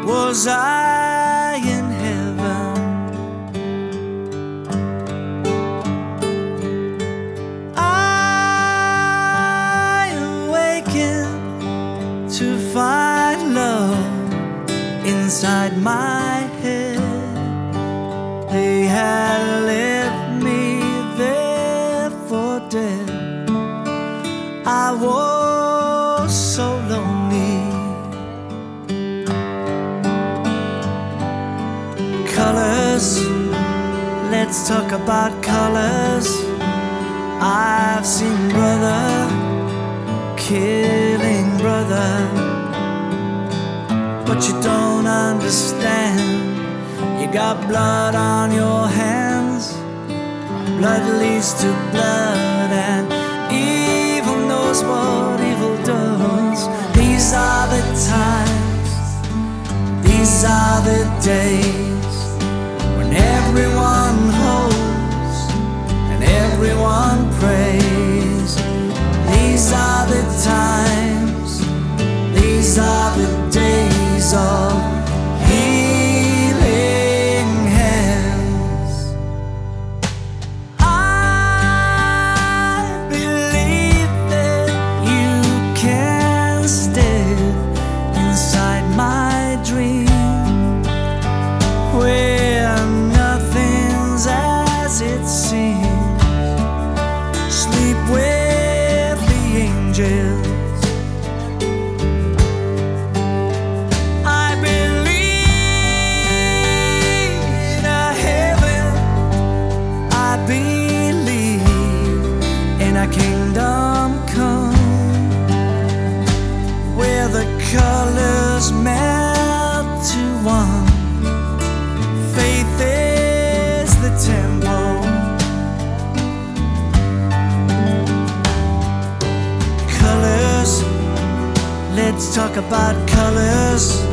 Was I in heaven? I awakened to find love inside my head. They had left me there for dead. I was so lonely. Colors, let's talk about colors. I've seen brother killing brother, but you don't understand. You got blood on your hands. Blood leads to blood, and evil knows what evil does. These are the times, these are the days when everyone hopes and everyone prays. These are the times, these are the days of healing hands. I believe that you can stay inside my dream, where nothing's as it seems. Sleep with the angels. I believe in a heaven. I believe in a kingdom come, where the colors melt to one. Faith is the temple. Colors, let's talk about colors.